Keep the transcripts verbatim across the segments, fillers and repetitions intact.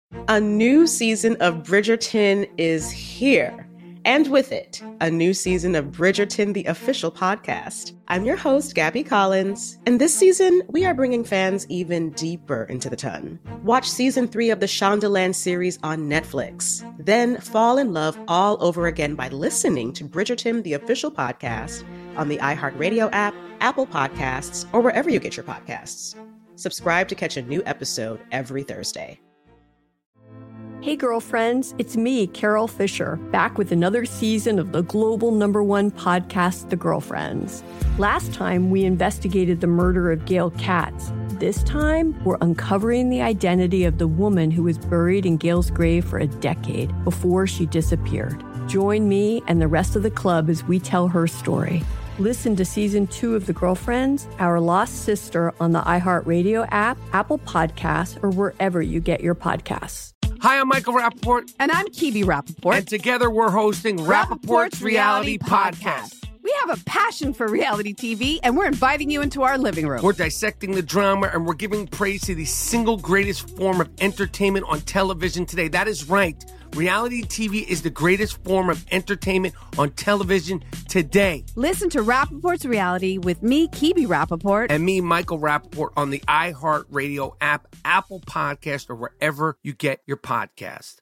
A new season of Bridgerton is here. And with it, a new season of Bridgerton, the official podcast. I'm your host, Gabby Collins, and this season, we are bringing fans even deeper into the ton. Watch season three of the Shondaland series on Netflix. Then fall in love all over again by listening to Bridgerton, the official podcast, on the iHeartRadio app, Apple Podcasts, or wherever you get your podcasts. Subscribe to catch a new episode every Thursday. Hey girlfriends, it's me, Carol Fisher, back with another season of the global number one podcast, The Girlfriends. Last time, we investigated the murder of Gail Katz. This time, we're uncovering the identity of the woman who was buried in Gail's grave for a decade before she disappeared. Join me and the rest of the club as we tell her story. Listen to season two of The Girlfriends, Our Lost Sister on the iHeartRadio app, Apple Podcasts, or wherever you get your podcasts. Hi, I'm Michael Rappaport. And I'm Kibi Rappaport. And together we're hosting Rappaport's Reality Podcast. We have a passion for reality T V, and we're inviting you into our living room. We're dissecting the drama, and we're giving praise to the single greatest form of entertainment on television today. That is right. Reality T V is the greatest form of entertainment on television today. Listen to Rappaport's Reality with me, Kibi Rappaport. And me, Michael Rappaport, on the iHeartRadio app, Apple Podcast, or wherever you get your podcast.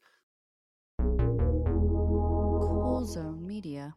Cool Zone Media.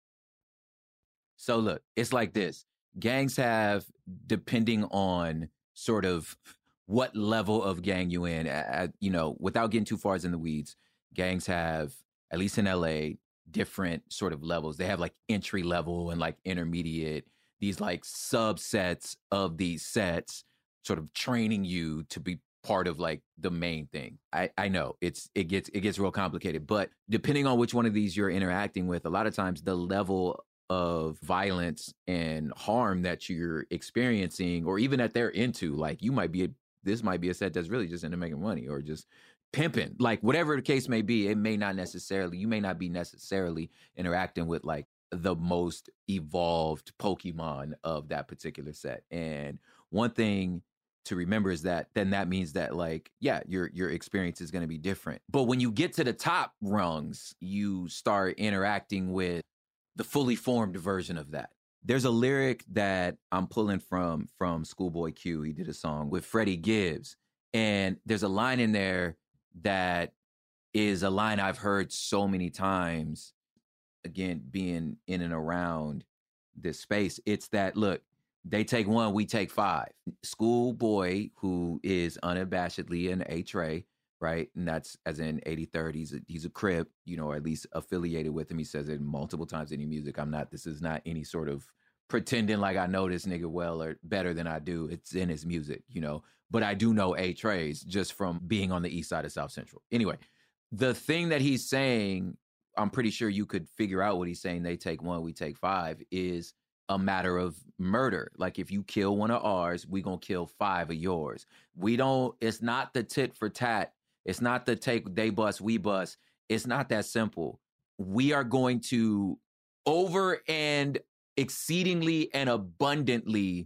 So look, it's like this. Gangs have, depending on sort of what level of gang you in, uh, you know, without getting too far in the weeds, gangs have, at least in L A, different sort of levels. They have like entry level and like intermediate, these like subsets of these sets, sort of training you to be part of like the main thing. I, I know it's it gets it gets real complicated, but depending on which one of these you're interacting with, a lot of times the level of violence and harm that you're experiencing, or even that they're into, like you might be, a, this might be a set that's really just into making money or just pimping, like whatever the case may be, it may not necessarily, you may not be necessarily interacting with like the most evolved Pokemon of that particular set. And one thing to remember is that then that means that like, yeah, your your experience is going to be different. But when you get to the top rungs, you start interacting with the fully formed version of that. There's a lyric that I'm pulling from from Schoolboy Q. He did a song with Freddie Gibbs. And there's a line in there that is a line I've heard so many times, again, being in and around this space. It's that, look, they take one, we take five. Schoolboy, who is unabashedly an A-Tray, right? And that's as in eighty third. He's a, he's a Crip, you know, or at least affiliated with him. He says it multiple times in his music. I'm not, this is not any sort of pretending like I know this nigga well or better than I do. It's in his music, you know. But I do know A-Trays just from being on the east side of South Central. Anyway, the thing that he's saying, I'm pretty sure you could figure out what he's saying, they take one, we take five, is a matter of murder. Like if you kill one of ours, we gonna kill five of yours. We don't, it's not the tit for tat. It's not the take, they bust, we bust. It's not that simple. We are going to over and exceedingly and abundantly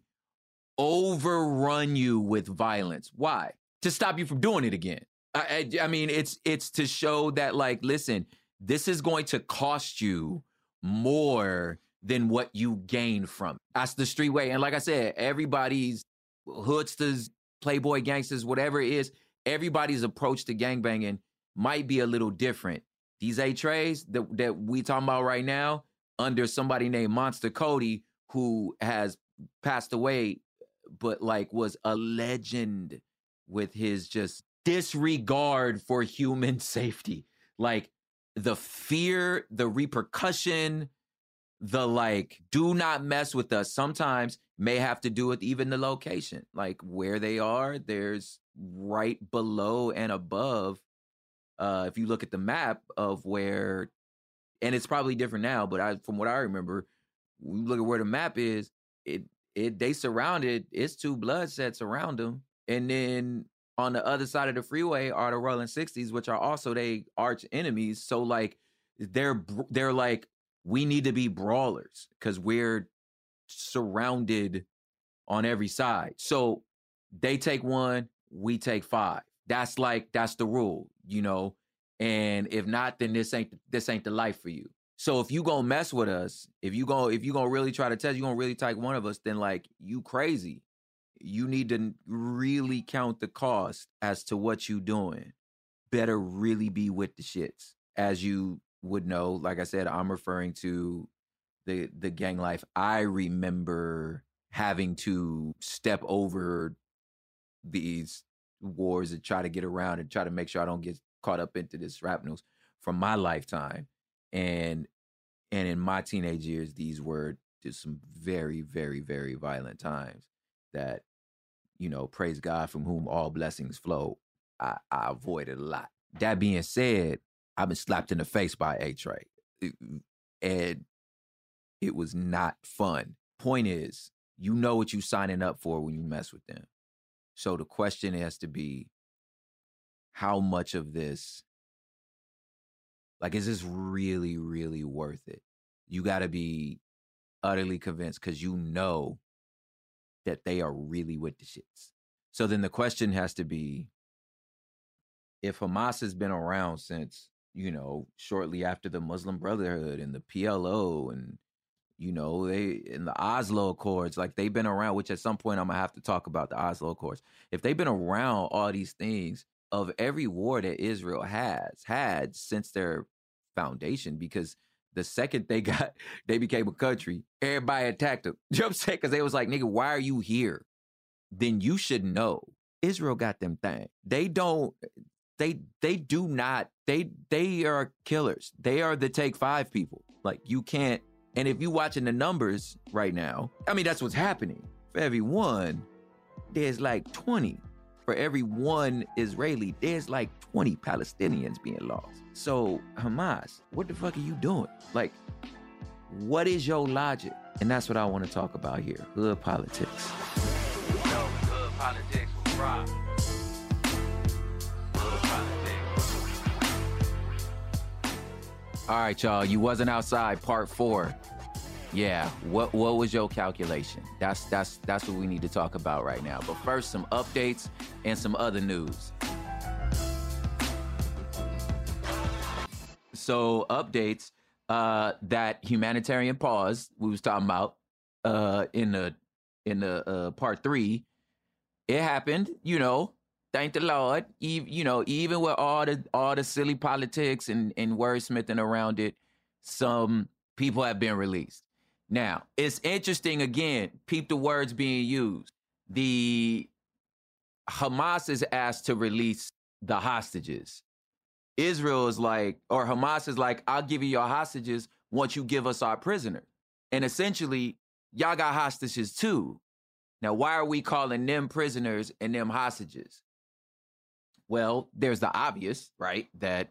overrun you with violence. Why? To stop you from doing it again. I, I, I mean, it's it's to show that, like, listen, this is going to cost you more than what you gain from it. That's the street way. And like I said, everybody's hoodsters, playboy gangsters, whatever it is, everybody's approach to gangbanging might be a little different. These A-Trays that, that we talking about right now, under somebody named Monster Cody, who has passed away, but like was a legend with his just disregard for human safety. Like the fear, the repercussion, the like, do not mess with us sometimes may have to do with even the location. Like where they are, there's right below and above. Uh, if you look at the map of where, and it's probably different now, but I, from what I remember, we look at where the map is, it, it, they surrounded, it's two blood sets around them. And then on the other side of the freeway are the Rolling sixties, which are also they arch enemies. So like, they're, they're like, we need to be brawlers because we're surrounded on every side. So they take one, we take five. That's like, that's the rule. you know, and if not, then this ain't this ain't the life for you. So if you gonna mess with us, if you gonna if you gonna really try to test, you gonna really take one of us, then like you crazy. You need to really count the cost as to what you doing. Better really be with the shits. As you would know, like I said, I'm referring to the the gang life. I remember having to step over these wars and try to get around and try to make sure I don't get caught up into this rap news from my lifetime. And and in my teenage years, these were just some very, very, very violent times that, you know, praise God from whom all blessings flow. I, I avoided a lot. That being said, I've been slapped in the face by A-Tray. And it was not fun. Point is, you know what you're signing up for when you mess with them. So the question has to be, how much of this, like, is this really, really worth it? You got to be utterly convinced because you know that they are really with the shits. So then the question has to be, if Hamas has been around since, you know, shortly after the Muslim Brotherhood and the P L O and, you know, they in the Oslo Accords, like they've been around, which at some point I'm going to have to talk about the Oslo Accords. If they've been around all these things of every war that Israel has had since their foundation, because the second they got, they became a country, everybody attacked them. You know what I'm saying? Because they was like, nigga, why are you here? Then you should know Israel got them thing. They don't, they, they do not, they, they are killers. They are the take five people. Like you can't, and if you watching the numbers right now, I mean, that's what's happening. For every one, there's like twenty. For every one Israeli, there's like twenty Palestinians being lost. So Hamas, what the fuck are you doing? Like, what is your logic? And that's what I want to talk about here. Hood politics. No, hood politics was rock. Hood politics. All right, y'all. You wasn't outside. Part four. Yeah. What what was your calculation? That's that's that's what we need to talk about right now. But first, some updates and some other news. So updates, uh, that humanitarian pause we was talking about uh, in the in the uh, part three, it happened. You know, thank the Lord. Even, you know, even with all the all the silly politics and and wordsmithing around it, some people have been released. Now it's interesting. Again, peep the words being used. The Hamas is asked to release the hostages. Israel is like, or Hamas is like, I'll give you your hostages once you give us our prisoner. And essentially, y'all got hostages too. Now, why are we calling them prisoners and them hostages? Well, there's the obvious, right? That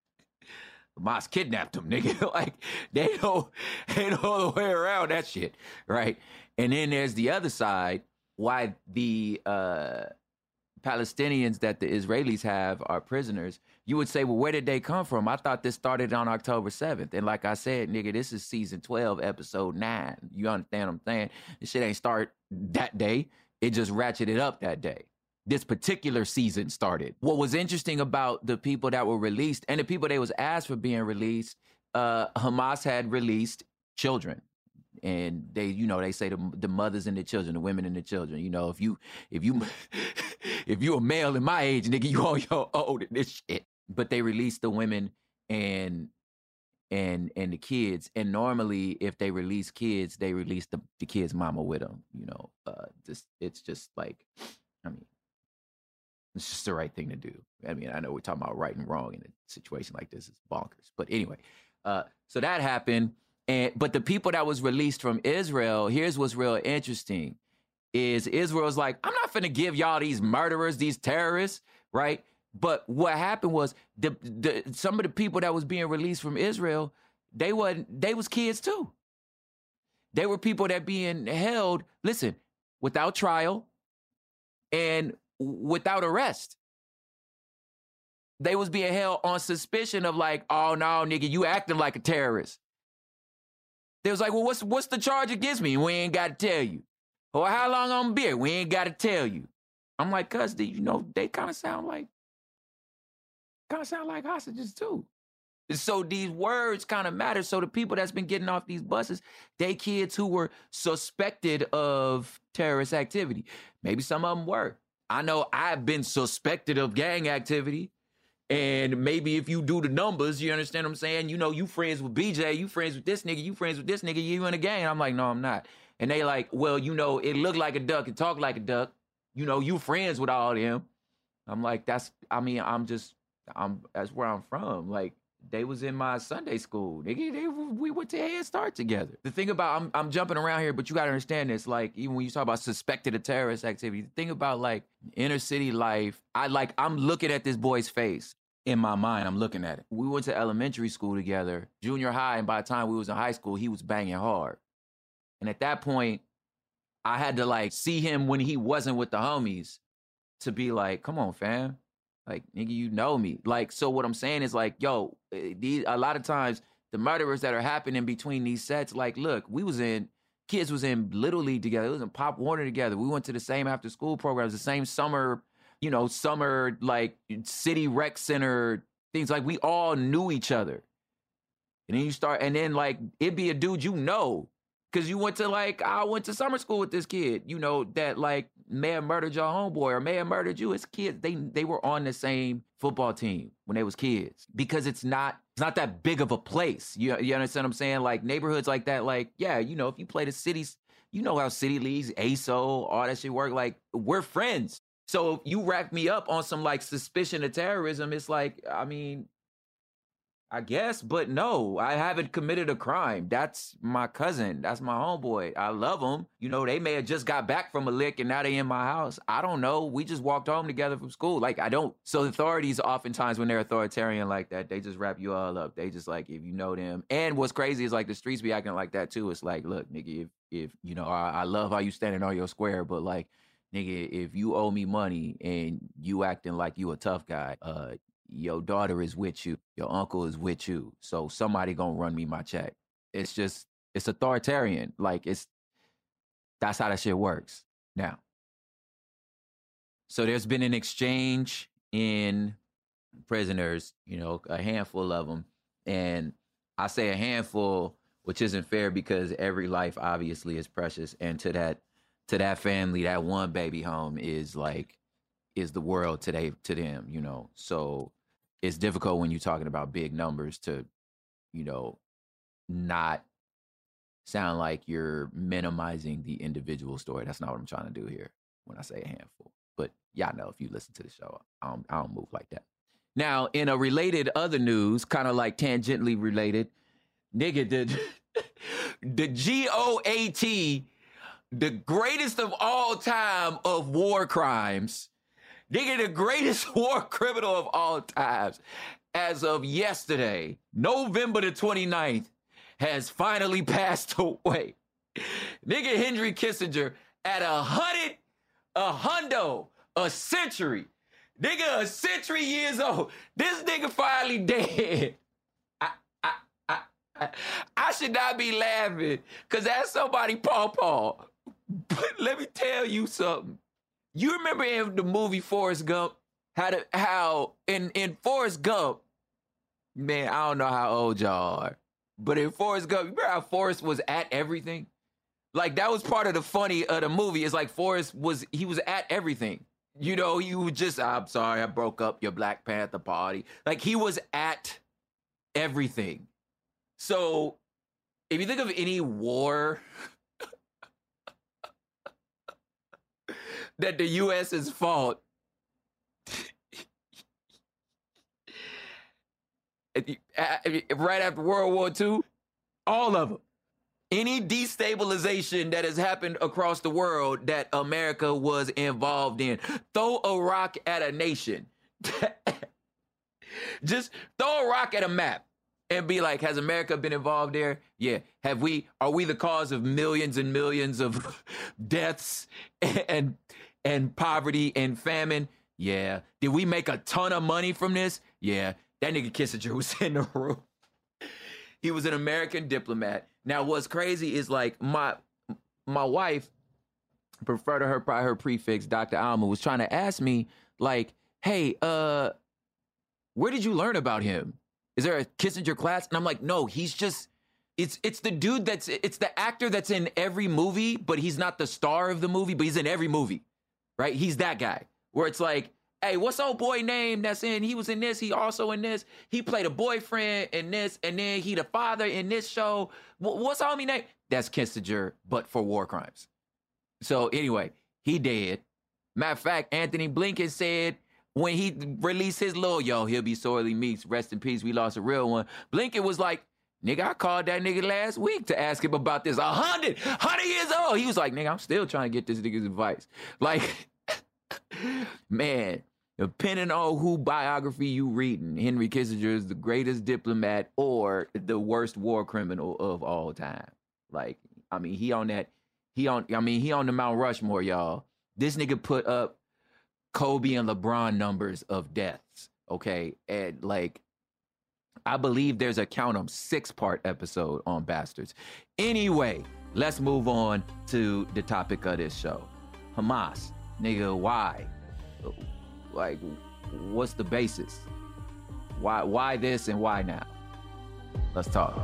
Hamas kidnapped them, nigga. Like, they don't, ain't no other way around that shit, right? And then there's the other side, why the uh, Palestinians that the Israelis have are prisoners. You would say, well, where did they come from? I thought this started on October seventh. And like I said, nigga, this is season twelve, episode nine. You understand what I'm saying? This shit ain't start that day. It just ratcheted up that day. This particular season started. What was interesting about the people that were released and the people that was asked for being released, uh, Hamas had released children. And they, you know, they say the, the mothers and the children, the women and the children. You know, if you, if you, if you a male in my age, nigga, you on your own in this shit. But they release the women and and and the kids. And normally, if they release kids, they release the, the kid's mama with them. You know, uh, just it's just like, I mean, it's just the right thing to do. I mean, I know we're talking about right and wrong in a situation like this. It's bonkers. But anyway, uh, so that happened. And but the people that was released from Israel, here's what's real interesting, is Israel's like, I'm not finna give y'all these murderers, these terrorists, right? But what happened was the, the some of the people that was being released from Israel, they wasn't, they was kids too. They were people that being held, listen, without trial and without arrest. They was being held on suspicion of like, oh no, nigga, you acting like a terrorist. They was like, well, what's what's the charge against me? We ain't got to tell you. Or how long I'm gonna be here? We ain't got to tell you. I'm like, cuz, you know, they kind of sound like kind of sound like hostages too. So these words kind of matter. So the people that's been getting off these buses, they kids who were suspected of terrorist activity. Maybe some of them were. I know I've been suspected of gang activity. And maybe if you do the numbers, you understand what I'm saying? You know, you friends with B J, you friends with this nigga, you friends with this nigga, you in a gang. I'm like, no, I'm not. And they like, well, you know, it looked like a duck, it talked like a duck. You know, you friends with all of them. I'm like, that's, I mean, I'm just, I'm, that's where I'm from. Like, they was in my Sunday school. Nigga, they, we went to Head Start together. The thing about, I'm, I'm jumping around here, but you got to understand this. Like, even when you talk about suspected of terrorist activity, the thing about like inner city life, I like, I'm looking at this boy's face. In my mind, I'm looking at it. We went to elementary school together, junior high, and by the time we was in high school, he was banging hard. And at that point, I had to like see him when he wasn't with the homies to be like, come on, fam. Like, nigga, you know me. Like, so what I'm saying is like, yo, these, a lot of times the murderers that are happening between these sets, like, look, we was in, kids was in Little League together. It was in Pop Warner together. We went to the same after school programs, the same summer, you know, summer, like city rec center things. Like we all knew each other. And then you start, and then like, it'd be a dude, you know, cause you went to like, I went to summer school with this kid, you know, that like may have murdered your homeboy or may have murdered you as kids. They, they were on the same football team when they was kids because it's not, it's not that big of a place. You, you understand what I'm saying? Like neighborhoods like that, like, yeah, you know, if you play the cities, you know how city leagues, A S O, all that shit work. Like we're friends. So if you rack me up on some like suspicion of terrorism, it's like, I mean, I guess, but no, I haven't committed a crime. That's my cousin. That's my homeboy. I love him. You know, they may have just got back from a lick and now they in my house. I don't know. We just walked home together from school. Like, I don't. So the authorities, oftentimes when they're authoritarian like that, they just wrap you all up. They just like, if you know them. And what's crazy is like the streets be acting like that too. It's like, look, nigga, if, if you know, I, I love how you standing on your square, but like, nigga, if you owe me money and you acting like you a tough guy, uh, your daughter is with you, your uncle is with you, so somebody gonna run me my check. It's just, it's authoritarian. Like, it's, that's how that shit works now. So there's been an exchange in prisoners, you know, a handful of them. And I say a handful, which isn't fair because every life obviously is precious. And to that, to that family, that one baby home is like, is the world today to them, you know? So it's difficult when you're talking about big numbers to, you know, not sound like you're minimizing the individual story. That's not what I'm trying to do here when I say a handful. But y'all know if you listen to the show, I don't, I don't move like that. Now, in a related other news, kind of like tangentially related, nigga, the, the G O A T, the greatest of all time of war crimes, nigga, the greatest war criminal of all times, as of yesterday, November the twenty-ninth, has finally passed away. Nigga Henry Kissinger at a hundred, a hundo, a century. Nigga, a century years old. This nigga finally dead. I, I, I, I, I should not be laughing, because that's somebody paw-paw. But let me tell you something. You remember in the movie Forrest Gump, how the, how in, in Forrest Gump, man, I don't know how old y'all are, but in Forrest Gump, you remember how Forrest was at everything? Like, that was part of the funny of the movie. It's like Forrest was, he was at everything. You know, you would just, I'm sorry, I broke up your Black Panther party. Like, he was at everything. So, if you think of any war that the U S has fought, right after World War Two, all of them. Any destabilization that has happened across the world that America was involved in, throw a rock at a nation. Just throw a rock at a map and be like, has America been involved there? Yeah. Have we, are we the cause of millions and millions of deaths and, and poverty and famine? Yeah. Did we make a ton of money from this? Yeah. That nigga Kissinger was in the room. He was an American diplomat. Now, what's crazy is like my my wife, prefer to her by her prefix, Doctor Alma, was trying to ask me like, hey, uh, where did you learn about him? Is there a Kissinger class? And I'm like, no, he's just, it's it's the dude that's, it's the actor that's in every movie, but he's not the star of the movie, but he's in every movie, right? He's that guy where it's like, hey, what's old boy name that's in, he was in this, he also in this, he played a boyfriend in this, and then he the father in this show. What's all me name? That's Kissinger, but for war crimes. So anyway, he dead. Matter of fact, Anthony Blinken said, when he released his little, yo, he'll be sorely missed, rest in peace, we lost a real one. Blinken was like, nigga, I called that nigga last week to ask him about this. A hundred, hundred years old. He was like, nigga, I'm still trying to get this nigga's advice. Like, man, depending on who biography you reading, Henry Kissinger is the greatest diplomat or the worst war criminal of all time. Like, I mean, he on that, he on, I mean, he on the Mount Rushmore, y'all. This nigga put up Kobe and LeBron numbers of deaths, okay? And like, I believe there's a count 'em six-part episode on Bastards. Anyway, let's move on to the topic of this show. Hamas, nigga, why? Like, what's the basis? Why, why this and why now? Let's talk.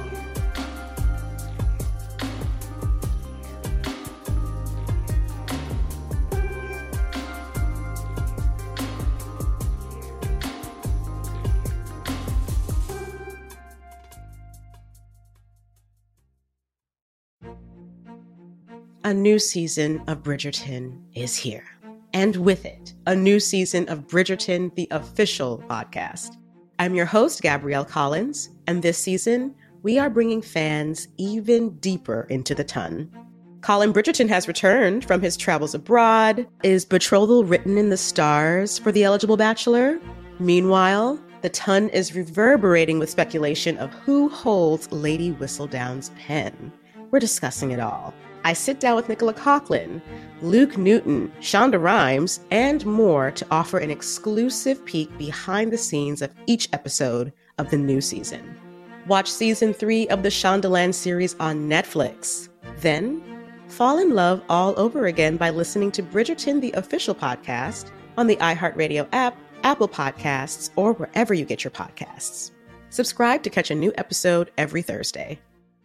A new season of Bridgerton is here. And with it, a new season of Bridgerton, the official podcast. I'm your host, Gabrielle Collins, and this season, we are bringing fans even deeper into the ton. Colin Bridgerton has returned from his travels abroad. Is betrothal written in the stars for the eligible bachelor? Meanwhile, the ton is reverberating with speculation of who holds Lady Whistledown's pen. We're discussing it all. I sit down with Nicola Coughlan, Luke Newton, Shonda Rhimes, and more to offer an exclusive peek behind the scenes of each episode of the new season. Watch season three of the Shondaland series on Netflix. Then, fall in love all over again by listening to Bridgerton, the official podcast, on the iHeartRadio app, Apple Podcasts, or wherever you get your podcasts. Subscribe to catch a new episode every Thursday.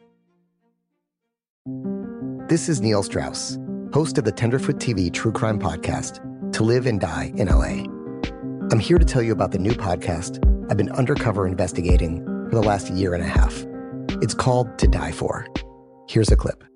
This is Neil Strauss, host of the Tenderfoot T V true crime podcast, To Live and Die in L A. I'm here to tell you about the new podcast I've been undercover investigating for the last year and a half. It's called To Die For. Here's a clip.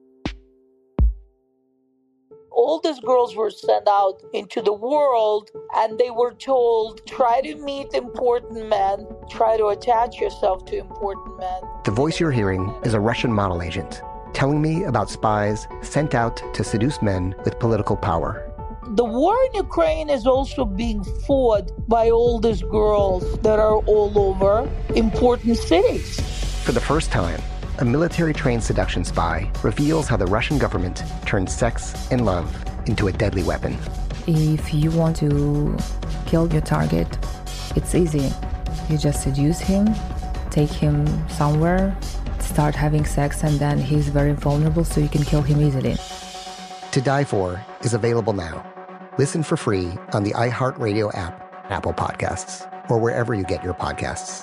All these girls were sent out into the world and they were told, try to meet important men, try to attach yourself to important men. The voice you're hearing is a Russian model agent telling me about spies sent out to seduce men with political power. The war in Ukraine is also being fought by all these girls that are all over important cities. For the first time, a military-trained seduction spy reveals how the Russian government turned sex and love into a deadly weapon. If you want to kill your target, it's easy. You just seduce him, take him somewhere, start having sex, and then he's very vulnerable, so you can kill him easily. To Die For is available now. Listen for free on the iHeartRadio app, Apple Podcasts, or wherever you get your podcasts.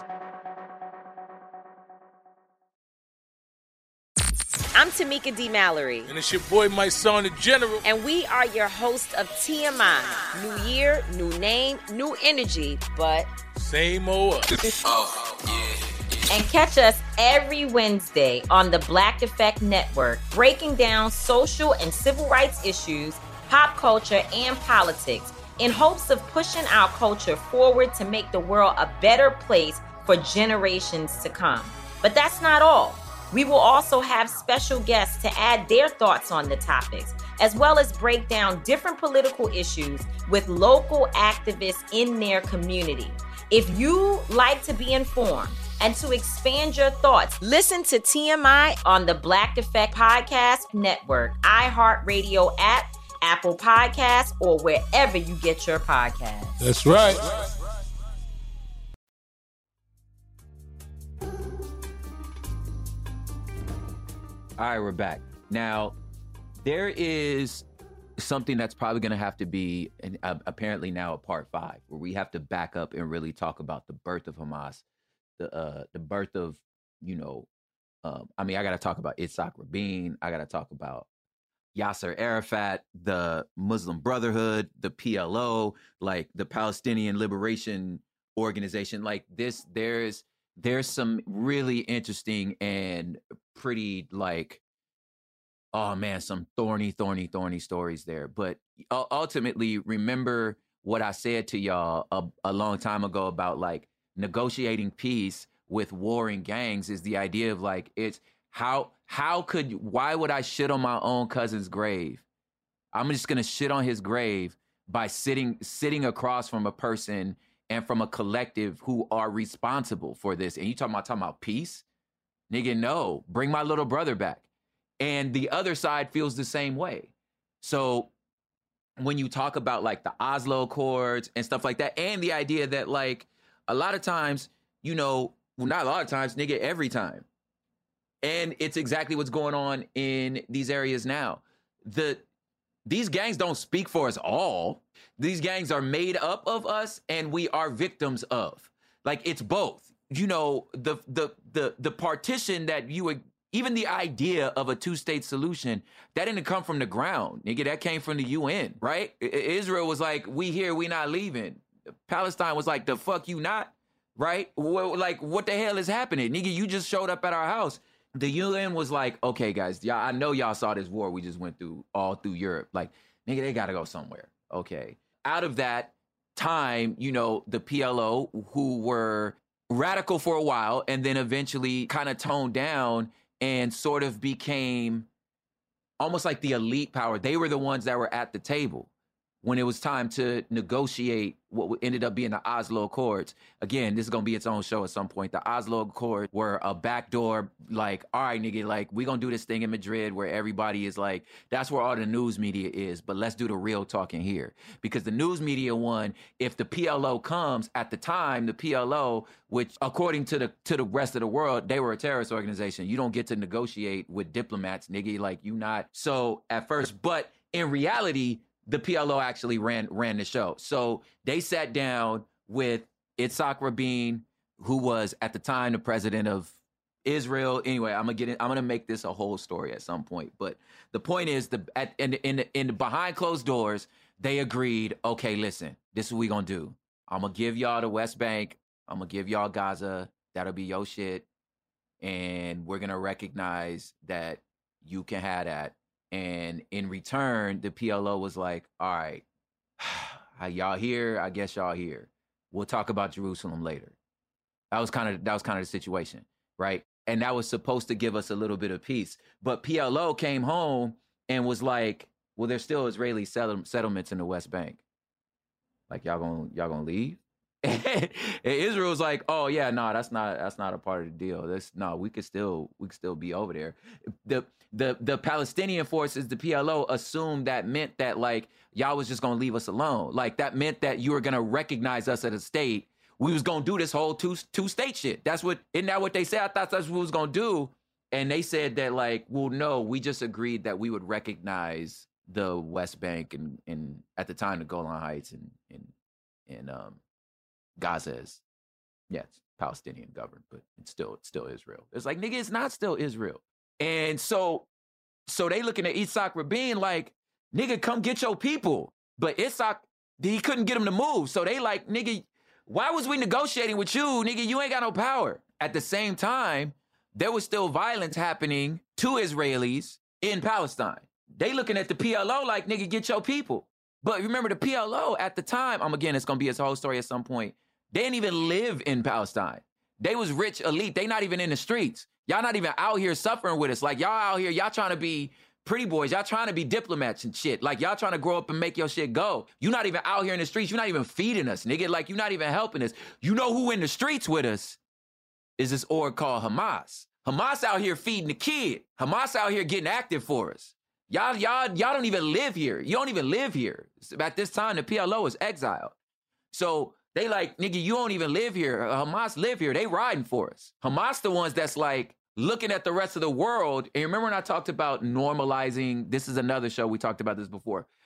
I'm Tamika D. Mallory. And it's your boy, my son, the General. And we are your hosts of T M I. New year, new name, new energy, but same old us. Oh, yeah. And catch us every Wednesday on the Black Effect Network, breaking down social and civil rights issues, pop culture, and politics in hopes of pushing our culture forward to make the world a better place for generations to come. But that's not all. We will also have special guests to add their thoughts on the topics, as well as break down different political issues with local activists in their community. If you like to be informed and to expand your thoughts, listen to T M I on the Black Effect Podcast Network, iHeartRadio app, Apple Podcasts, or wherever you get your podcasts. That's right. All right, we're back. Now, there is something that's probably going to have to be an, uh, apparently now a part five, where we have to back up and really talk about the birth of Hamas, the uh, the birth of, you know, um, I mean, I got to talk about Itzhak Rabin. I got to talk about Yasser Arafat, the Muslim Brotherhood, the P L O, like the Palestinian Liberation Organization. Like this, there's there's some really interesting and pretty like, oh man, some thorny, thorny, thorny stories there. But ultimately, remember what I said to y'all a, a long time ago about like negotiating peace with warring gangs is the idea of like, it's how, how could, why would I shit on my own cousin's grave? I'm just going to shit on his grave by sitting, sitting across from a person and from a collective who are responsible for this. And you talking about, talking about peace? Nigga, no, bring my little brother back. And the other side feels the same way. So when you talk about like the Oslo Accords and stuff like that, and the idea that like a lot of times, you know, well, not a lot of times, nigga, every time. And it's exactly what's going on in these areas now. The These gangs don't speak for us all. These gangs are made up of us and we are victims of. Like it's both. You know, the the the the partition that you would, even the idea of a two-state solution, that didn't come from the ground, nigga. That came from the U N, right? I- Israel was like, we here, we not leaving. Palestine was like, the fuck you not, right? Well, like, what the hell is happening? Nigga, you just showed up at our house. The U N was like, okay, guys, y'all, I know y'all saw this war we just went through all through Europe. Like, nigga, they got to go somewhere. Okay. Out of that time, you know, the P L O, who were radical for a while and then eventually kind of toned down and sort of became almost like the elite power. They were the ones that were at the table when it was time to negotiate what ended up being the Oslo Accords. Again, this is going to be its own show at some point. The Oslo Accords were a backdoor, like, all right, nigga, like, we going to do this thing in Madrid where everybody is like, that's where all the news media is, but let's do the real talking here. Because the news media won, if the P L O comes, at the time, the P L O, which according to the to the rest of the world, they were a terrorist organization. You don't get to negotiate with diplomats, nigga, like, you not. So at first, but in reality, the P L O actually ran ran the show. So they sat down with Itzhak Rabin, who was at the time the president of Israel. Anyway, I'm gonna get in, I'm gonna make this a whole story at some point. But the point is, the at in in in the behind closed doors, they agreed. Okay, listen, this is what we gonna do. I'm gonna give y'all the West Bank. I'm gonna give y'all Gaza. That'll be your shit, and we're gonna recognize that you can have that. And in return, the P L O was like, all right, y'all here? I guess y'all here. We'll talk about Jerusalem later. That was kind of that was kind of the situation, right? And that was supposed to give us a little bit of peace. But P L O came home and was like, well, there's still Israeli settle- settlements in the West Bank. Like, y'all gonna y'all gonna leave? And Israel was like, oh yeah, no, that's not that's not a part of the deal. This no, we could still we could still be over there. The the the Palestinian forces, the P L O, assumed that meant that like y'all was just gonna leave us alone. Like that meant that you were gonna recognize us as a state. We was gonna do this whole two two state shit. That's what isn't that what they said? I thought that's what we was gonna do. And they said that like, well, no, we just agreed that we would recognize the West Bank and and at the time the Golan Heights and and and um. Gaza is, yeah, it's Palestinian governed, but it's still it's still Israel. It's like, nigga, it's not still Israel. And so so they looking at Itzhak Rabin like, nigga, come get your people. But Itzhak, he couldn't get him to move. So they like, nigga, why was we negotiating with you? Nigga, you ain't got no power. At the same time, there was still violence happening to Israelis in Palestine. They looking at the P L O like, nigga, get your people. But remember, the P L O at the time, um, again, it's going to be its whole story at some point. They didn't even live in Palestine. They was rich elite. They not even in the streets. Y'all not even out here suffering with us. Like, y'all out here, y'all trying to be pretty boys. Y'all trying to be diplomats and shit. Like, y'all trying to grow up and make your shit go. You not even out here in the streets. You're not even feeding us, nigga. Like, you not even helping us. You know who in the streets with us is this org called Hamas. Hamas out here feeding the kid. Hamas out here getting active for us. Y'all, y'all, y'all don't even live here. You don't even live here. At this time, the P L O is exiled. So they like, nigga, you don't even live here. Hamas live here. They riding for us. Hamas the ones that's like looking at the rest of the world. And remember when I talked about normalizing, this is another show, we talked about this before,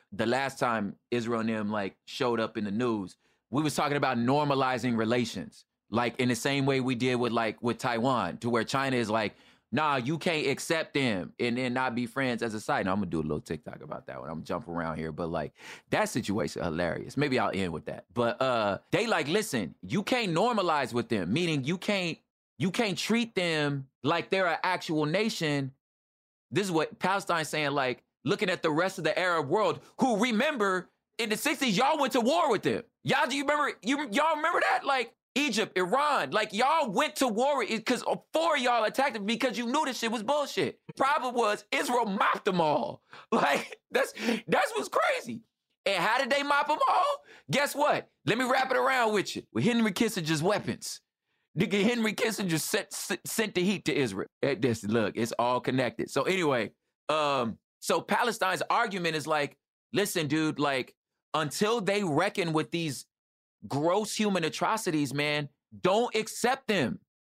the last time Israel and them like showed up in the news, we was talking about normalizing relations, like in the same way we did with like with Taiwan, to where China is like, nah, you can't accept them and then not be friends as a side. Now, I'm going to do a little TikTok about that one. I'm jumping around here. But, like, that situation hilarious. Maybe I'll end with that. But uh, they like, listen, you can't normalize with them, meaning you can't you can't treat them like they're an actual nation. This is what Palestine's saying, like, looking at the rest of the Arab world, who, remember, in the sixties, y'all went to war with them. Y'all, do you remember, you, y'all remember that? Like, Egypt, Iran, like y'all went to war because four of y'all attacked them because you knew this shit was bullshit. Problem was Israel mopped them all. Like that's that's what's crazy. And how did they mop them all? Guess what? Let me wrap it around with you. With Henry Kissinger's weapons. Nigga, Henry Kissinger sent, sent the heat to Israel. At this, look, it's all connected. So anyway, um, so Palestine's argument is like, listen, dude, like until they reckon with these gross human atrocities, man, don't accept them.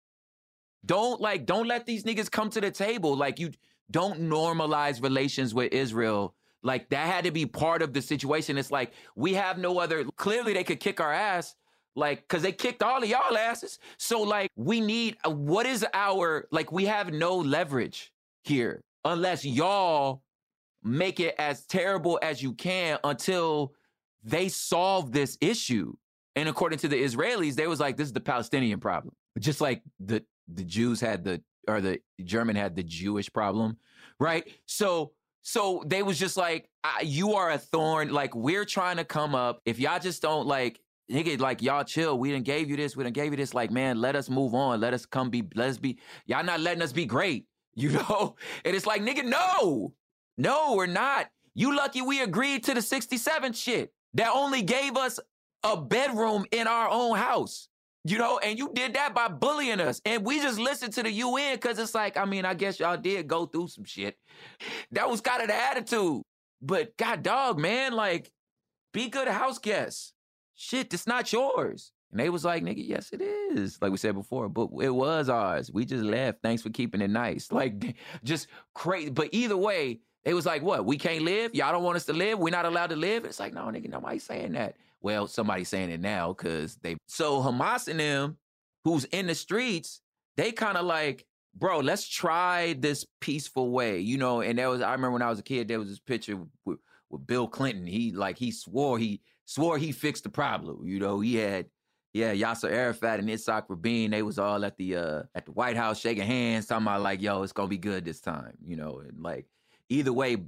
Don't like, don't let these niggas come to the table. Like you don't normalize relations with Israel. Like that had to be part of the situation. It's like, we have no other, clearly they could kick our ass, like, cause they kicked all of y'all asses. So like, we need, what is our, like, we have no leverage here unless y'all make it as terrible as you can until they solve this issue. And according to the Israelis, they was like, this is the Palestinian problem. Just like the, the Jews had the, or the German had the Jewish problem, right? So, so they was just like, you are a thorn. Like, we're trying to come up. If y'all just don't like, nigga, like y'all chill. We done gave you this. We done gave you this. Like, man, let us move on. Let us come be, let us be, y'all not letting us be great, you know? And it's like, nigga, no, no, we're not. You lucky we agreed to the sixty-seven shit that only gave us a bedroom in our own house, you know, and you did that by bullying us. And we just listened to the U N because it's like, I mean, I guess y'all did go through some shit. That was kind of the attitude. But God dog, man, like, be good house guests. Shit, it's not yours. And they was like, nigga, yes, it is. Like we said before, but it was ours. We just left. Thanks for keeping it nice. Like, just crazy. But either way, it was like, what? We can't live? Y'all don't want us to live? We're not allowed to live? It's like, no, nigga, nobody's saying that. Well, somebody's saying it now because they... So Hamas and them, who's in the streets, they kind of like, bro, let's try this peaceful way, you know? And there was, I remember when I was a kid, there was this picture with, with Bill Clinton. He like, he swore he swore he fixed the problem, you know? He had, yeah, Yasser Arafat and Yitzhak Rabin, they was all at the uh, at the White House shaking hands, talking about like, yo, it's gonna be good this time, you know? And like, either way,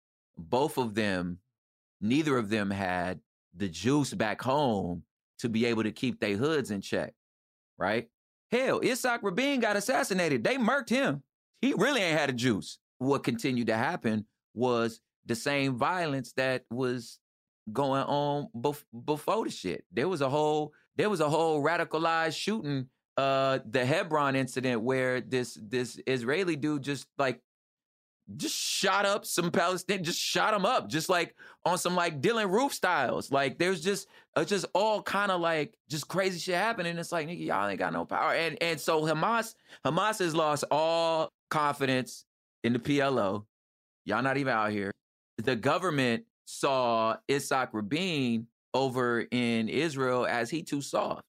both of them, neither of them had the juice back home to be able to keep their hoods in check, right? Hell, Yitzhak Rabin got assassinated. They murked him. He really ain't had a juice. What continued to happen was the same violence that was going on bef- before the shit. There was a whole, there was a whole radicalized shooting, uh, the Hebron incident where this this Israeli dude just like just shot up some Palestinians, just shot them up, just like on some like Dylan Roof styles. Like there's just, it's just all kind of like just crazy shit happening. It's like, nigga, y'all ain't got no power. And and so Hamas, Hamas has lost all confidence in the P L O. Y'all not even out here. The government saw Yitzhak Rabin over in Israel as he too soft.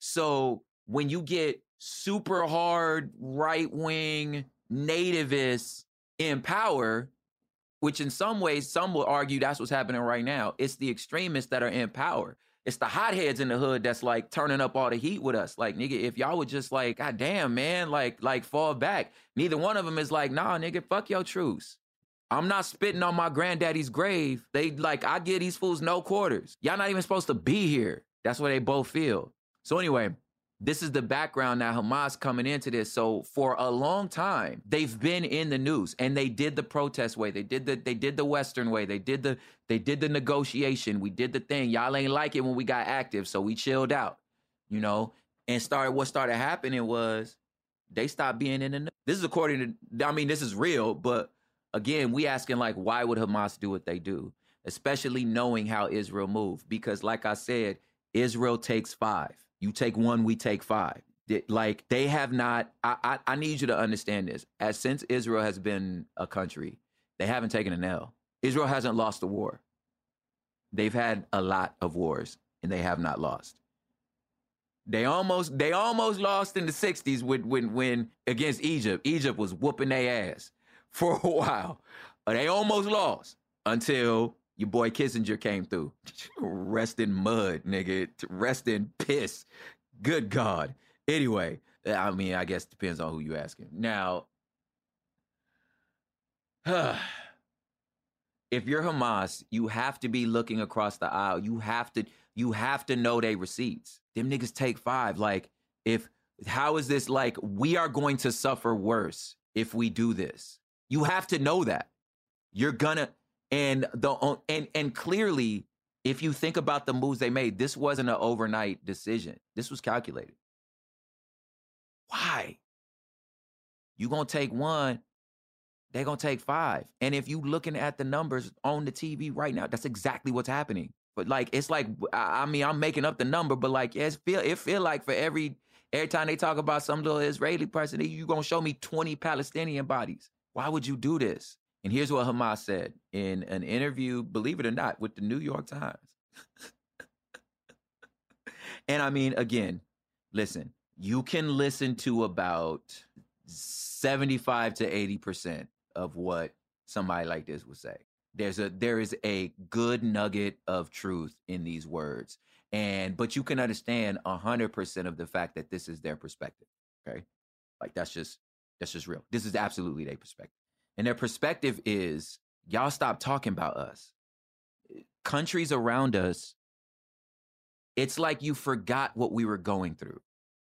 So when you get super hard right-wing nativists in power, which in some ways, some will argue that's what's happening right now. It's the extremists that are in power. It's the hotheads in the hood that's like turning up all the heat with us. Like, nigga, if y'all would just like, God damn, man, like, like fall back. Neither one of them is like, nah, nigga, fuck your truce. I'm not spitting on my granddaddy's grave. They like, I give these fools no quarters. Y'all not even supposed to be here. That's what they both feel. So anyway, this is the background now, Hamas coming into this. So for a long time, they've been in the news and they did the protest way. They did the they did the Western way. They did the they did the negotiation. We did the thing. Y'all ain't like it when we got active, so we chilled out, you know? And started what started happening was they stopped being in the news. This is according to, I mean, this is real, but again, we asking like, why would Hamas do what they do? Especially knowing how Israel moved. Because like I said, Israel takes five. You take one, we take five. Like, they have not, I, I, I need you to understand this. As since Israel has been a country, they haven't taken an L. Israel hasn't lost a war. They've had a lot of wars, and they have not lost. They almost they almost lost in the sixties when, when, when against Egypt. Egypt was whooping their ass for a while. They almost lost until your boy Kissinger came through. Rest in mud, nigga. Rest in piss. Good God. Anyway, I mean, I guess it depends on who you asking. Now, if you're Hamas, you have to be looking across the aisle. You have to you have to know they receipts. Them niggas take five. Like, if how is this like we are going to suffer worse if we do this? You have to know that. You're gonna and the and and clearly, if you think about the moves they made, this wasn't an overnight decision. This was calculated. Why? You gonna take one, they're gonna take five. And if you looking at the numbers on the T V right now, that's exactly what's happening. But like, it's like, I mean, I'm making up the number, but like, it feel it feel like for every every time they talk about some little Israeli person, you gonna show me twenty Palestinian bodies. Why would you do this? And here's what Hamas said in an interview, believe it or not, with the New York Times. And I mean, again, listen, you can listen to about seventy-five to eighty percent of what somebody like this would say. There's a there is a good nugget of truth in these words. And but you can understand one hundred percent of the fact that this is their perspective. Okay? Like that's just that's just real. This is absolutely their perspective. And their perspective is, y'all stop talking about us. Countries around us, it's like you forgot what we were going through.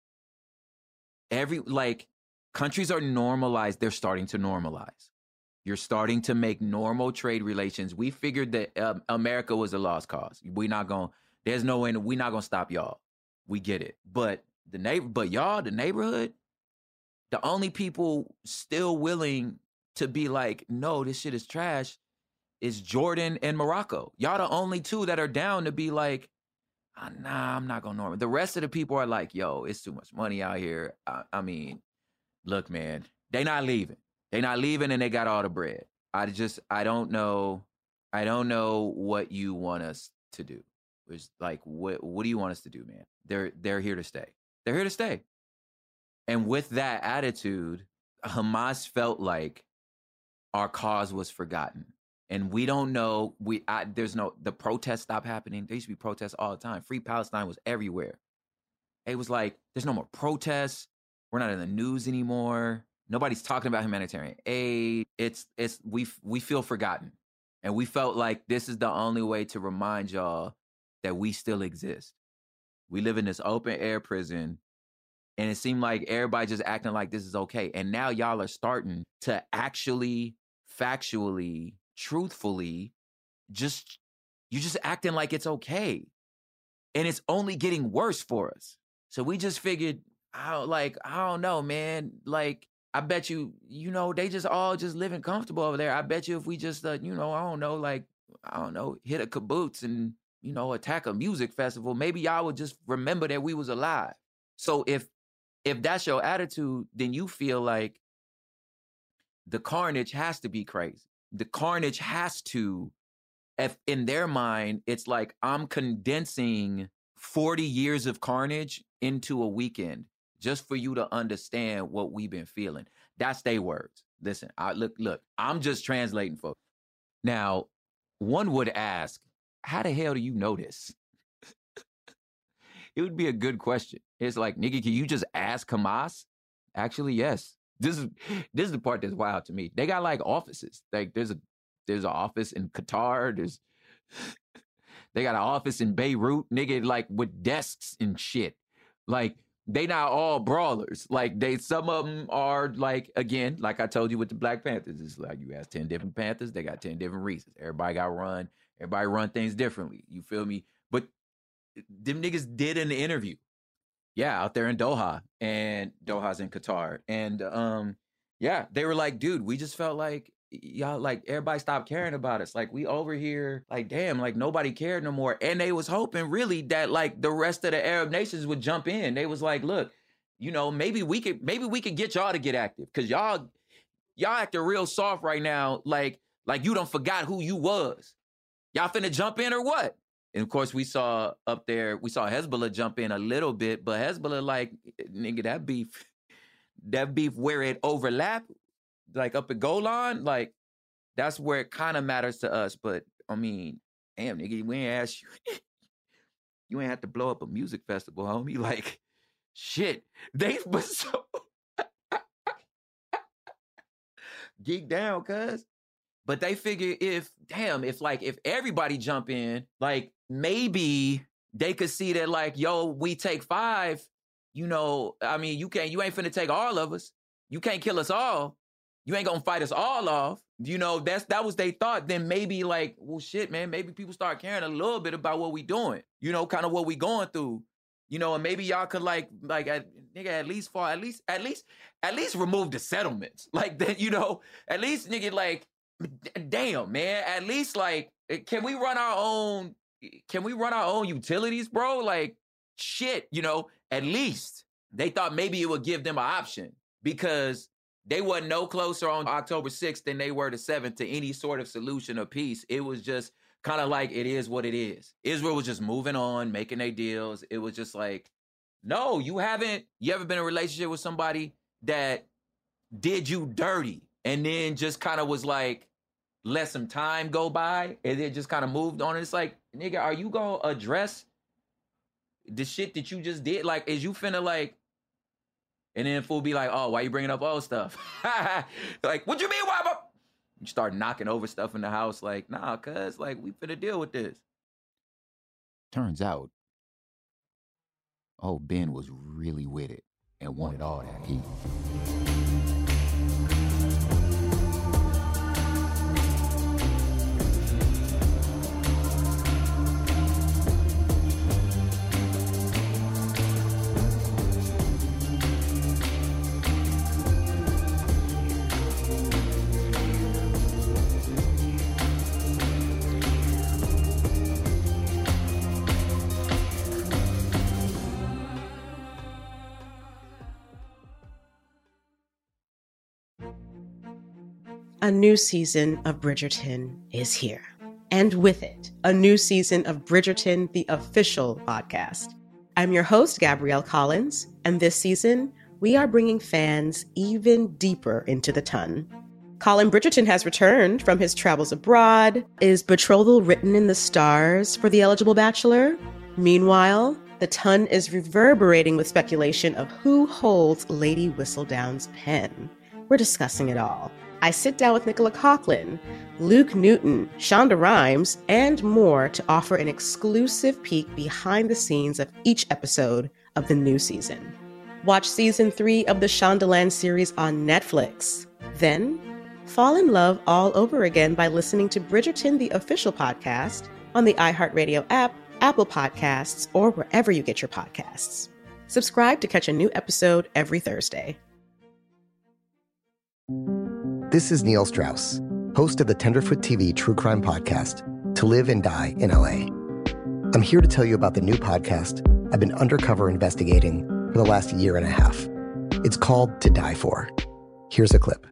Every, like, countries are normalized. They're starting to normalize. You're starting to make normal trade relations. We figured that um, America was a lost cause. We're not going, there's no way, we're not going to stop y'all. We get it. But the neighbor, but y'all, the neighborhood, the only people still willing to be like, no, this shit is trash, is Jordan and Morocco. Y'all the only two that are down to be like, oh, nah, I'm not going to normal. The rest of the people are like, yo, it's too much money out here. I, I mean, look, man, they not leaving. They not leaving and they got all the bread. I just, I don't know. I don't know what you want us to do. It's like, what, what do you want us to do, man? They're, they're here to stay. They're here to stay. And with that attitude, Hamas felt like our cause was forgotten. And we don't know, we I, there's no, the protests stopped happening. There used to be protests all the time. Free Palestine was everywhere. It was like, there's no more protests. We're not in the news anymore. Nobody's talking about humanitarian aid. It's, it's, we, we feel forgotten. And we felt like this is the only way to remind y'all that we still exist. We live in this open air prison. And it seemed like everybody just acting like this is okay. And now y'all are starting to actually, factually, truthfully, just, you're just acting like it's okay. And it's only getting worse for us. So we just figured, I don't, like, I don't know, man. Like, I bet you, you know, they just all just living comfortable over there. I bet you if we just, uh, you know, I don't know, like, I don't know, hit a kibbutz and, you know, attack a music festival, maybe y'all would just remember that we was alive. So if, if that's your attitude, then you feel like the carnage has to be crazy. The carnage has to, if in their mind, it's like I'm condensing forty years of carnage into a weekend just for you to understand what we've been feeling. That's their words. Listen, I look, look, I'm just translating folks. Now, one would ask, how the hell do you know this? It would be a good question. It's like, nigga, can you just ask Hamas? Actually, yes. This is this is the part that's wild to me. They got like offices. Like there's a there's an office in Qatar. There's they got an office in Beirut, nigga, like with desks and shit. Like they not all brawlers. Like they some of them are like, again, like I told you with the Black Panthers. It's like you ask ten different Panthers, they got ten different reasons. Everybody got run. Everybody run things differently. You feel me? But them niggas did an interview. Yeah, out there in Doha, and Doha's in Qatar. And um, yeah, they were like, dude, we just felt like y'all, like everybody stopped caring about us. Like we over here, like, damn, like nobody cared no more. And they was hoping really that like the rest of the Arab nations would jump in. They was like, look, you know, maybe we could, maybe we could get y'all to get active. Cause y'all, y'all acting real soft right now. Like, like you done forgot who you was. Y'all finna jump in or what? And of course, we saw up there, we saw Hezbollah jump in a little bit, but Hezbollah, like, nigga, that beef, that beef where it overlapped, like up at Golan, like, that's where it kind of matters to us. But, I mean, damn, nigga, we ain't asked you. You ain't have to blow up a music festival, homie. Like, shit. They was so... Geek down, cuz. But they figure if, damn, if like, if everybody jump in, like maybe they could see that like, yo, we take five, you know, I mean, you can't, you ain't finna take all of us. You can't kill us all. You ain't gonna fight us all off. You know, that's, that was they thought. Then maybe like, well, shit, man, maybe people start caring a little bit about what we doing, you know, kind of what we going through, you know, and maybe y'all could like, like, at, nigga, at least for, at least, at least, at least remove the settlements. Like that, you know, at least nigga, like, damn, man. At least, like, can we run our own? Can we run our own utilities, bro? Like, shit, you know. At least they thought maybe it would give them an option because they wasn't no closer on October sixth than they were the seventh to any sort of solution or peace. It was just kind of like it is what it is. Israel was just moving on, making their deals. It was just like, no, you haven't. You ever been in a relationship with somebody that did you dirty? And then just kind of was like, let some time go by, and then just kind of moved on. And it's like, nigga, are you gonna address the shit that you just did? Like, is you finna like, and then fool be like, oh, why you bringing up old stuff? Like, what you mean, why? You start knocking over stuff in the house. Like, nah, cuz, like, we finna deal with this. Turns out, oh, Ben was really with it and wanted all that heat. A new season of Bridgerton is here. And with it, a new season of Bridgerton, the official podcast. I'm your host, Gabrielle Collins, and this season, we are bringing fans even deeper into the ton. Colin Bridgerton has returned from his travels abroad. Is betrothal written in the stars for the eligible bachelor? Meanwhile, the ton is reverberating with speculation of who holds Lady Whistledown's pen. We're discussing it all. I sit down with Nicola Coughlan, Luke Newton, Shonda Rhimes, and more to offer an exclusive peek behind the scenes of each episode of the new season. Watch season three of the Shondaland series on Netflix. Then, fall in love all over again by listening to Bridgerton, the official podcast, on the iHeartRadio app, Apple Podcasts, or wherever you get your podcasts. Subscribe to catch a new episode every Thursday. This is Neil Strauss, host of the Tenderfoot T V true crime podcast, To Live and Die in L A. I'm here to tell you about the new podcast I've been undercover investigating for the last year and a half. It's called To Die For. Here's a clip.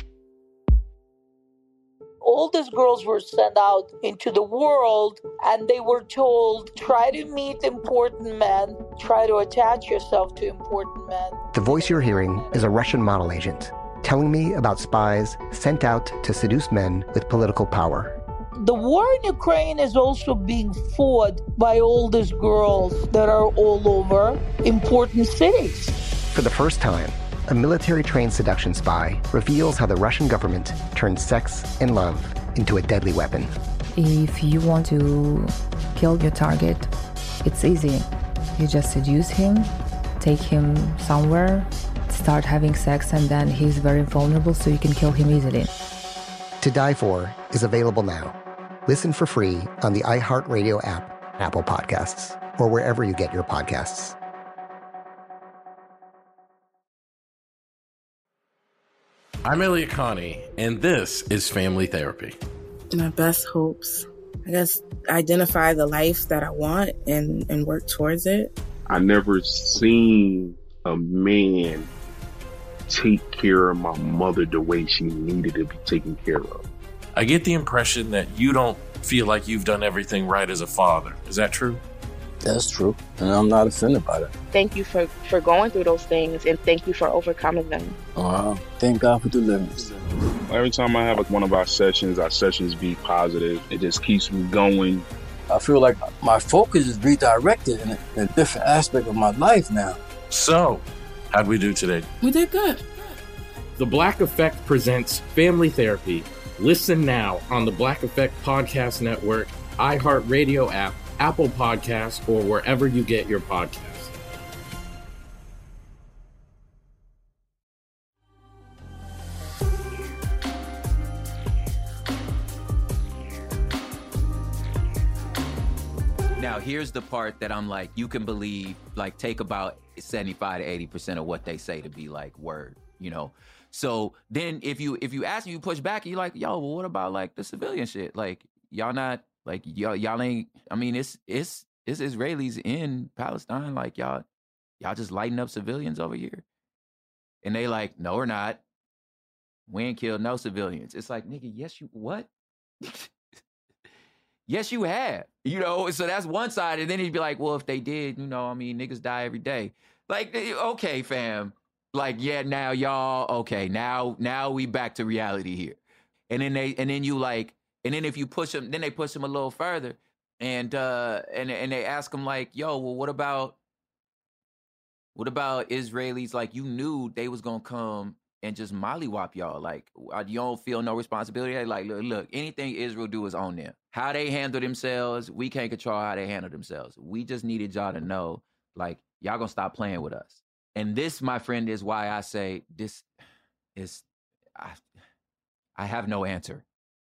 All these girls were sent out into the world and they were told, try to meet important men, try to attach yourself to important men. The voice you're hearing is a Russian model agent telling me about spies sent out to seduce men with political power. The war in Ukraine is also being fought by all these girls that are all over important cities. For the first time, a military-trained seduction spy reveals how the Russian government turned sex and love into a deadly weapon. If you want to kill your target, it's easy. You just seduce him, take him somewhere, start having sex, and then he's very vulnerable, so you can kill him easily. To Die For is available now. Listen for free on the iHeartRadio app, Apple Podcasts, or wherever you get your podcasts. I'm Elliot Connie, and this is Family Therapy. My best hopes, I guess, identify the life that I want and, and work towards it. I never seen a man take care of my mother the way she needed to be taken care of. I get the impression that you don't feel like you've done everything right as a father. Is that true? That's true, and I'm not offended by that. Thank you for, for going through those things, and thank you for overcoming them. Wow. Thank God for deliverance. Every time I have like one of our sessions, our sessions be positive. It just keeps me going. I feel like my focus is redirected in a, in a different aspect of my life now. So, how'd we do today? We did good. The Black Effect presents Family Therapy. Listen now on the Black Effect Podcast Network, iHeartRadio app, Apple Podcasts, or wherever you get your podcasts. Now, here's the part that I'm like, you can believe, like, take about seventy-five to eighty percent of what they say to be like word, you know? So then if you if you ask me, you push back, and you're like, yo, well, what about like the civilian shit? Like, y'all not, like, y'all, y'all ain't, I mean, it's, it's, it's Israelis in Palestine. Like, y'all, y'all just lighting up civilians over here. And they like, no, we're not. We ain't killed no civilians. It's like, nigga, yes, you, what? Yes, you have, you know? So that's one side. And then he'd be like, well, if they did, you know, I mean, niggas die every day. Like, okay, fam. Like, yeah, now y'all, okay, now, now we back to reality here. And then they, and then you like, and then if you push them, then they push them a little further. And, uh, and, and they ask them like, yo, well, what about, what about Israelis? Like, you knew they was going to come and just mollywop y'all. Like, you don't feel no responsibility. Like, look, look, anything Israel do is on them. How they handle themselves, we can't control how they handle themselves. We just needed y'all to know, like, y'all gonna stop playing with us. And this, my friend, is why I say this is, I, I have no answer.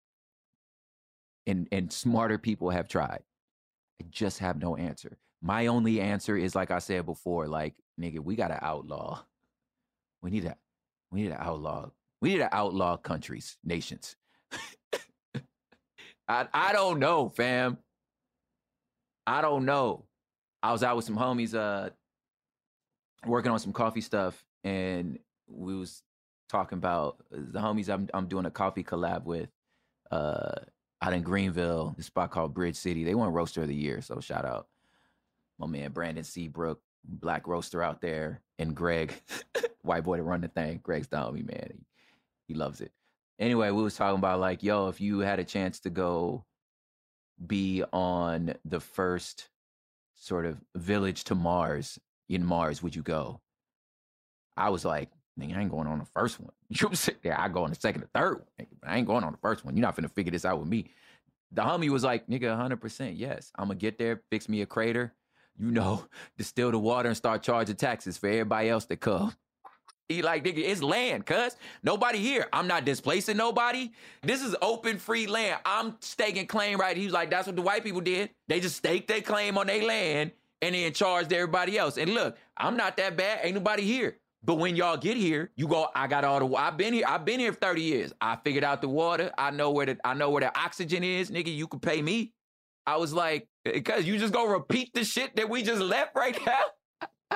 And, and smarter people have tried. I just have no answer. My only answer is, like I said before, like, nigga, we gotta outlaw. We need to, we need to outlaw. We need to outlaw countries, nations. I I don't know, fam. I don't know. I was out with some homies uh, working on some coffee stuff, and we was talking about the homies I'm I'm doing a coffee collab with uh, out in Greenville, this spot called Bridge City. They won Roaster of the Year, so shout out my man Brandon Seabrook, black roaster out there, and Greg, white boy to run the thing. Greg's the homie, man. He, he loves it. Anyway, we was talking about like, yo, if you had a chance to go be on the first sort of village to Mars, in Mars, would you go? I was like, nigga, I ain't going on the first one. You sit there, I go on the second or third one. I ain't going on the first one. You're not finna figure this out with me. The homie was like, nigga, one hundred percent yes. I'm gonna get there, fix me a crater, you know, distill the water and start charging taxes for everybody else that come. He like, nigga, it's land, cuz. Nobody here. I'm not displacing nobody. This is open, free land. I'm staking claim right. He was like, that's what the white people did. They just staked their claim on their land and then charged everybody else. And look, I'm not that bad. Ain't nobody here. But when y'all get here, you go, I got all the, I've been here, I've been here for thirty years. I figured out the water. I know where the, I know where the oxygen is. Nigga, you can pay me. I was like, because you just gonna repeat the shit that we just left right now?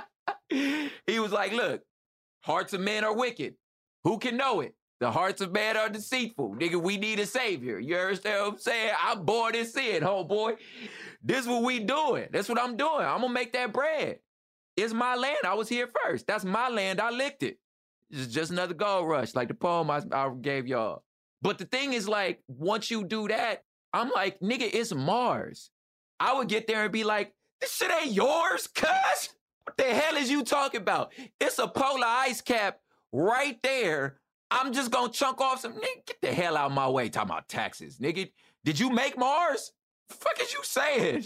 He was like, look, hearts of men are wicked. Who can know it? The hearts of man are deceitful. Nigga, we need a savior. You understand what I'm saying? I'm born in sin, homeboy. This is what we doing. That's what I'm doing. I'm gonna make that bread. It's my land. I was here first. That's my land. I licked it. It's just another gold rush, like the poem I, I gave y'all. But the thing is, like, once you do that, I'm like, nigga, it's Mars. I would get there and be like, this shit ain't yours, cuz. What the hell is you talking about? It's a polar ice cap right there. I'm just gonna chunk off some, nigga, get the hell out of my way talking about taxes. Nigga, did you make Mars? The fuck is you saying?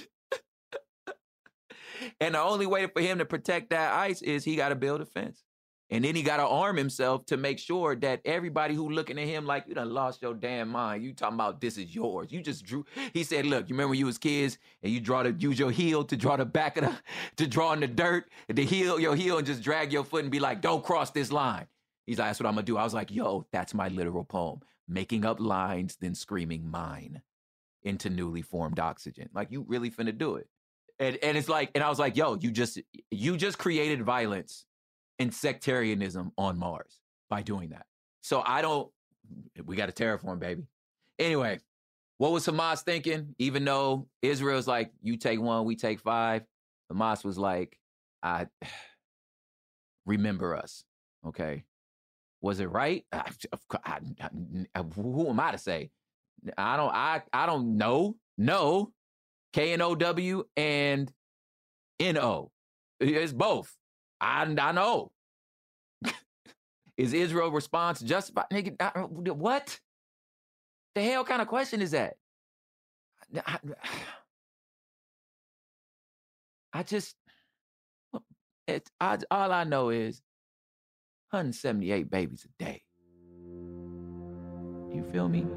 And the only way for him to protect that ice is he gotta build a fence. And then he gotta arm himself to make sure that everybody who looking at him like, you done lost your damn mind. You talking about this is yours. You just drew. He said, look, you remember when you was kids and you draw the, use your heel to draw the back of the, to draw in the dirt, and to heel your heel and just drag your foot and be like, don't cross this line. He's like, that's what I'm gonna do. I was like, yo, that's my literal poem. Making up lines, then screaming mine into newly formed oxygen. Like, you really finna do it. And and it's like, and I was like, yo, you just, you just created violence and sectarianism on Mars by doing that. So I don't, we got to terraform, baby. Anyway, what was Hamas thinking? Even though Israel's like, you take one, we take five. Hamas was like, I remember us. Okay. Was it right? I, I, I, who am I to say? I don't, I, I don't know. No. K N O W and N O. It's both. I, I know. Is Israel response justified? Nigga, I, what? The hell kind of question is that? I, I just, it's, I, all I know is one hundred seventy-eight babies a day. You feel me?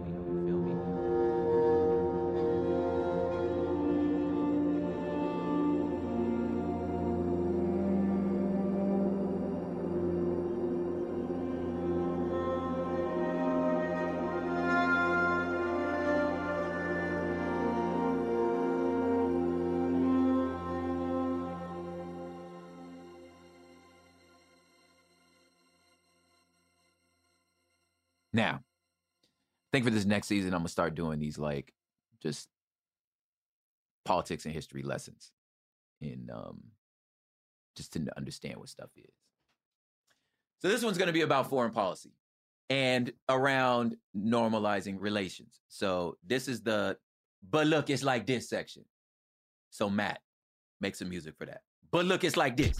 Now, I think for this next season, I'm going to start doing these like just politics and history lessons in um, just to understand what stuff is. So this one's going to be about foreign policy and around normalizing relations. So this is the, but look, it's like this section. So Matt, make some music for that. But look, it's like this.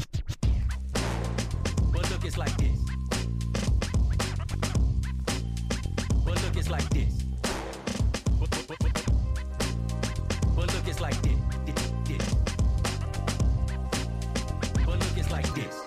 But look, it's like this. But look, it's like this. But, but, but, but, but look, it's like this. this, this. But look, it's like this.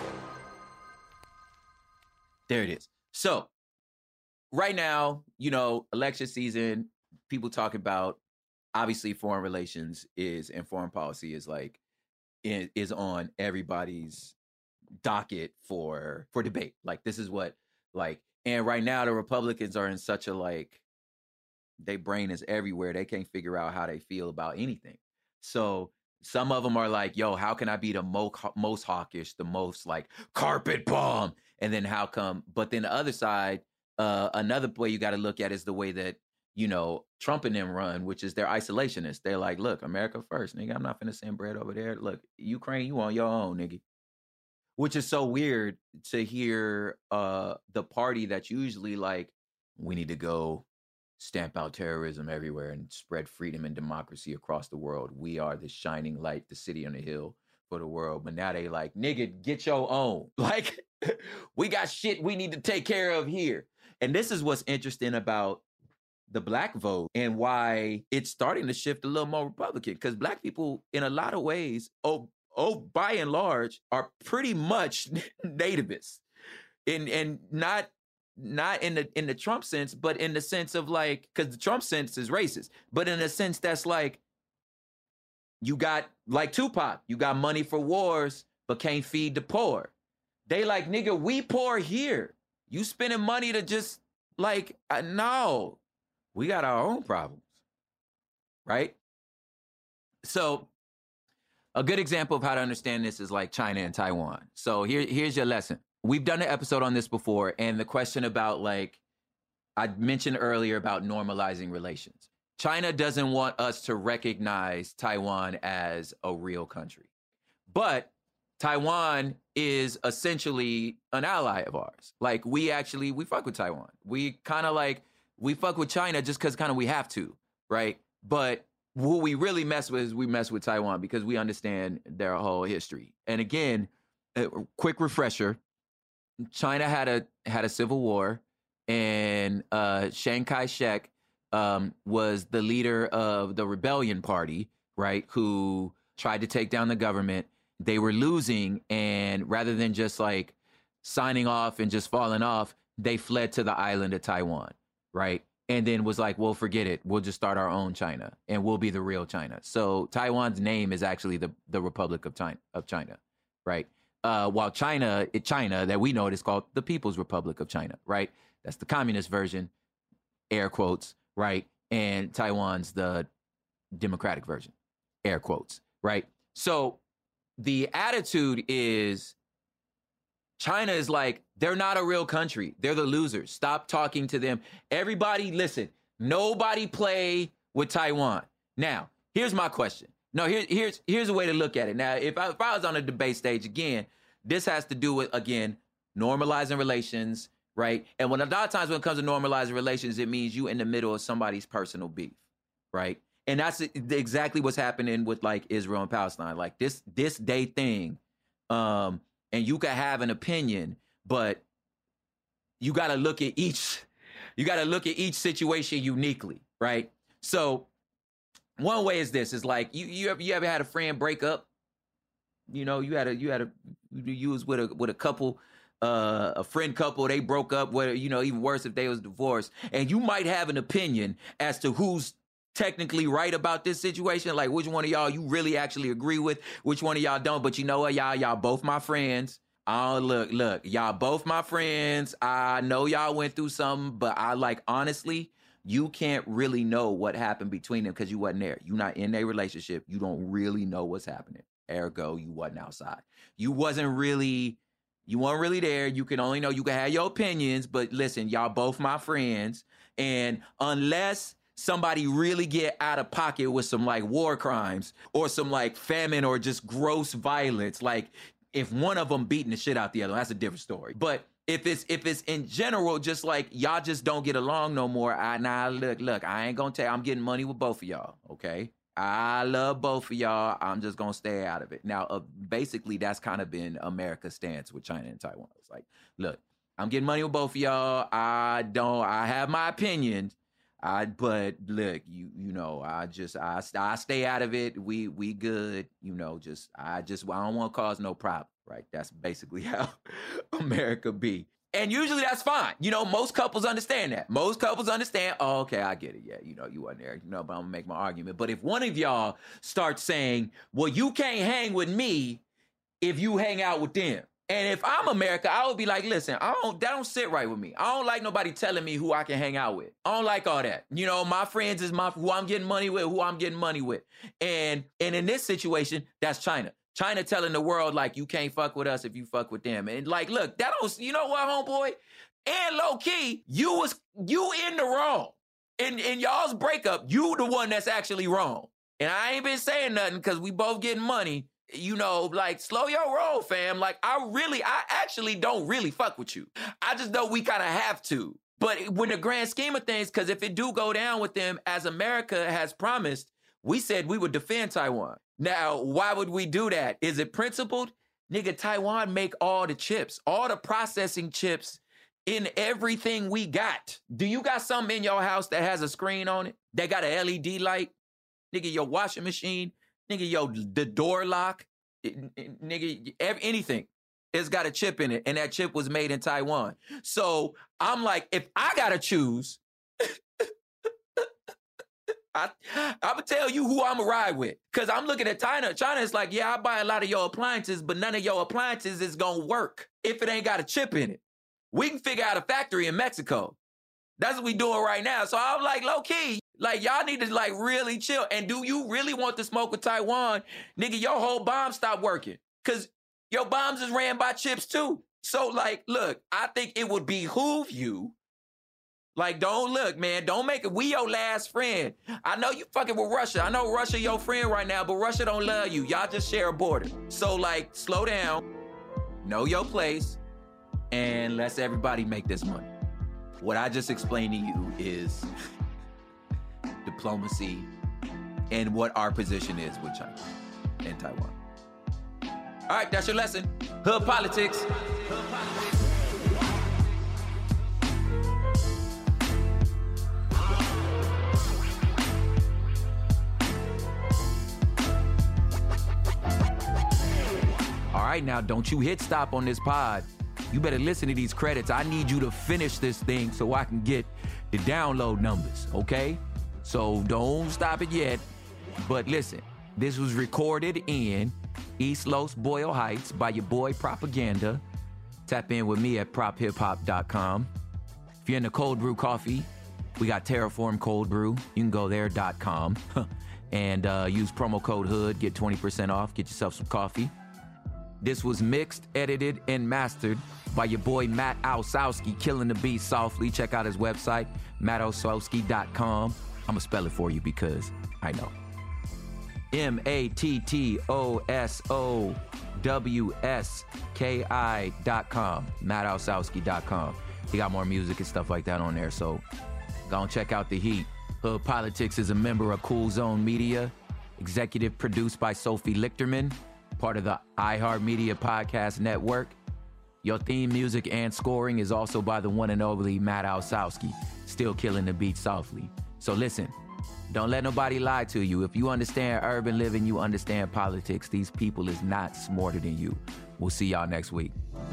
There it is. So, right now, you know, election season, people talk about, obviously, foreign relations is, and foreign policy is like, is on everybody's docket for, for debate. Like, this is what, like, and right now, the Republicans are in such a, like, their brain is everywhere. They can't figure out how they feel about anything. So some of them are like, yo, how can I be the mo- most hawkish, the most, like, carpet bomb? And then how come? But then the other side, uh, another way you got to look at is the way that, you know, Trump and them run, which is they're isolationists. They're like, look, America first, nigga. I'm not finna send bread over there. Look, Ukraine, you on your own, nigga. Which is so weird to hear uh, the party that's usually like, we need to go stamp out terrorism everywhere and spread freedom and democracy across the world. We are the shining light, the city on the hill for the world. But now they like, nigga, get your own. Like, we got shit we need to take care of here. And this is what's interesting about the black vote and why it's starting to shift a little more Republican. Because black people, in a lot of ways, oh, oh, by and large, are pretty much nativists, and and not not in the in the Trump sense, but in the sense of like, because the Trump sense is racist, but in a sense that's like, you got like Tupac, you got money for wars, but can't feed the poor. They like, nigga, we poor here. You spending money to just like, uh, no, we got our own problems, right? So. A good example of how to understand this is like China and Taiwan. So here, here's your lesson. We've done an episode on this before, and the question about, like, I mentioned earlier about normalizing relations. China doesn't want us to recognize Taiwan as a real country. But Taiwan is essentially an ally of ours. Like, we actually, we fuck with Taiwan. We kind of like, we fuck with China just because kind of we have to, right? But who we really mess with is we mess with Taiwan because we understand their whole history. And again, a quick refresher, China had a had a civil war, and uh, Chiang Kai-shek um, was the leader of the Rebellion Party, right, who tried to take down the government. They were losing, and rather than just like signing off and just falling off, they fled to the island of Taiwan, right? And then was like, well, forget it. We'll just start our own China, and we'll be the real China. So Taiwan's name is actually the, the Republic of China, of China, right? Uh, while China, it, China that we know it is called the People's Republic of China, right? That's the communist version, air quotes, right? And Taiwan's the democratic version, air quotes, right? So the attitude is China is like, they're not a real country. They're the losers. Stop talking to them. Everybody, listen, Nobody play with Taiwan. Now, here's my question. No, here, here's here's a way to look at it. Now, if I, if I was on a debate stage, again, this has to do with, again, normalizing relations, right? And when a lot of times when it comes to normalizing relations, it means you in the middle of somebody's personal beef, right? And that's exactly what's happening with, like, Israel and Palestine. Like, this this day thing, um, and you can have an opinion, but you got to look at each, you got to look at each situation uniquely, right? So one way is this, is like, you you ever, you ever had a friend break up? You know, you had a, you had a, you was with a, with a couple, uh, a friend couple, they broke up, whether, you know, even worse if they was divorced, and you might have an opinion as to who's technically right about this situation, like which one of y'all you really actually agree with, which one of y'all don't. But you know what, y'all, y'all both my friends. Oh, look, look, y'all both my friends. I know y'all went through something, but I like, honestly, you can't really know what happened between them because you wasn't there. You're not in a relationship. You don't really know what's happening. Ergo, you wasn't outside. You wasn't really, you weren't really there. You can only know, you can have your opinions, but listen, y'all both my friends. And unless somebody really get out of pocket with some like war crimes or some like famine or just gross violence, like if one of them beating the shit out the other, that's a different story. But if it's if it's in general, just like y'all just don't get along no more, I now nah, look, look, I ain't gonna tell you, I'm getting money with both of y'all, okay? I love both of y'all. I'm just gonna stay out of it. Now, uh, basically, that's kind of been America's stance with China and Taiwan. It's like, look, I'm getting money with both of y'all. I don't, I have my opinions. I, but look, you, you know, I just, I, I stay out of it. We, we good, you know, just, I just, I don't want to cause no problem, right? That's basically how America be. And usually that's fine. You know, most couples understand that. Most couples understand, oh, okay, I get it. Yeah, you know, you wasn't there, you know, but I'm gonna make my argument. But if one of y'all starts saying, well, you can't hang with me if you hang out with them. And if I'm America, I would be like, listen, I don't, that don't sit right with me. I don't like nobody telling me who I can hang out with. I don't like all that. You know, my friends is my, who I'm getting money with, who I'm getting money with. And, and in this situation, that's China. China telling the world, like, you can't fuck with us if you fuck with them. And like, look, that don't, you know what, homeboy? And low key, you was, you in the wrong. In, in y'all's breakup, you the one that's actually wrong. And I ain't been saying nothing because we both getting money. You know, like, slow your roll, fam. Like, I really, I actually don't really fuck with you. I just know we kind of have to. But when the grand scheme of things, because if it do go down with them, as America has promised, we said we would defend Taiwan. Now, why would we do that? Is it principled? Nigga, Taiwan make all the chips, all the processing chips in everything we got. Do you got something in your house that has a screen on it? That got an L E D light? Nigga, your washing machine? Nigga, yo, the door lock, nigga, every, anything. It's got a chip in it, and that chip was made in Taiwan. So I'm like, if I gotta choose, I, I'm gonna tell you who I'm gonna ride with. Cause I'm looking at China. China is like, yeah, I buy a lot of your appliances, but none of your appliances is gonna work if it ain't got a chip in it. We can figure out a factory in Mexico. That's what we doing right now. So I'm like, low key, like, y'all need to, like, really chill. And do you really want to smoke with Taiwan? Nigga, your whole bomb stopped working. Because your bombs is ran by chips, too. So, like, look, I think it would behoove you. Like, don't look, man. Don't make it. We your last friend. I know you fucking with Russia. I know Russia your friend right now, but Russia don't love you. Y'all just share a border. So, like, slow down. Know your place. And let's everybody make this money. What I just explained to you is diplomacy and what our position is with China and Taiwan. All right, that's your lesson. Hood politics. All right, now don't you hit stop on this pod. You better listen to these credits. I need you to finish this thing so I can get the download numbers, okay? So don't stop it yet. But listen, this was recorded in East Los Boyle Heights by your boy Propaganda. Tap in with me at prop hip hop dot com. If you're into cold brew coffee, we got Terraform Cold Brew. You can go there dot com and uh, use promo code HOOD, get twenty percent off, get yourself some coffee. This was mixed, edited, and mastered by your boy Matt Osowski, killing the beat softly. Check out his website, matt osowski dot com. I'm going to spell it for you because I know. M A T T O S O W S K I dot com, matt osowski dot com. He got more music and stuff like that on there, so go and check out the heat. Hood Politics is a member of Cool Zone Media, executive produced by Sophie Lichterman, part of the iHeartMedia Podcast Network. Your theme music and scoring is also by the one and only Matt Osowski, still killing the beat softly. So listen, don't let nobody lie to you. If you understand urban living, you understand politics. These people is not smarter than you. We'll see y'all next week.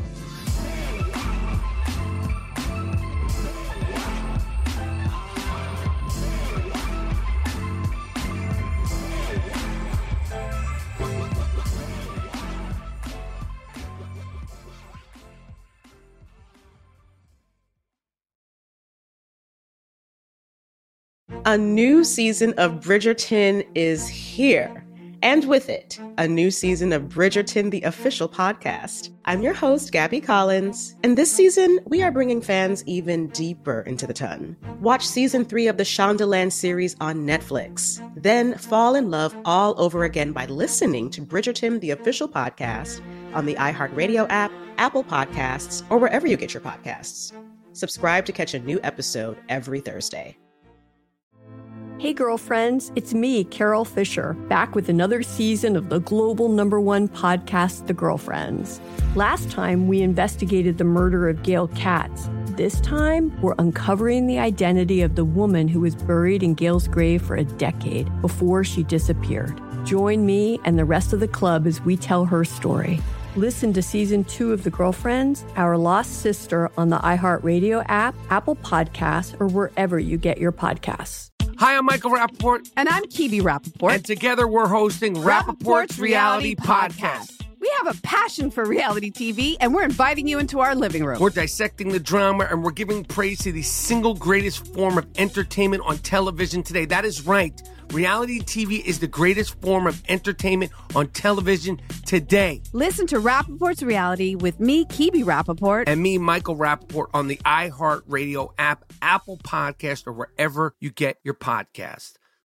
A new season of Bridgerton is here. And with it, a new season of Bridgerton, the official podcast. I'm your host, Gabby Collins, and this season, we are bringing fans even deeper into the ton. Watch season three of the Shondaland series on Netflix. Then fall in love all over again by listening to Bridgerton, the official podcast, on the iHeartRadio app, Apple Podcasts, or wherever you get your podcasts. Subscribe to catch a new episode every Thursday. Hey, girlfriends, it's me, Carol Fisher, back with another season of the global number one podcast, The Girlfriends. Last time, we investigated the murder of Gail Katz. This time, we're uncovering the identity of the woman who was buried in Gail's grave for a decade before she disappeared. Join me and the rest of the club as we tell her story. Listen to season two of The Girlfriends, Our Lost Sister, on the iHeartRadio app, Apple Podcasts, or wherever you get your podcasts. Hi, I'm Michael Rappaport. And I'm Kibi Rappaport. And together we're hosting Rappaport's Reality Podcast. We have a passion for reality T V, and we're inviting you into our living room. We're dissecting the drama, and we're giving praise to the single greatest form of entertainment on television today. That is right. Reality T V is the greatest form of entertainment on television today. Listen to Rappaport's Reality with me, Kibi Rappaport. And me, Michael Rappaport, on the iHeartRadio app, Apple Podcast, or wherever you get your podcast.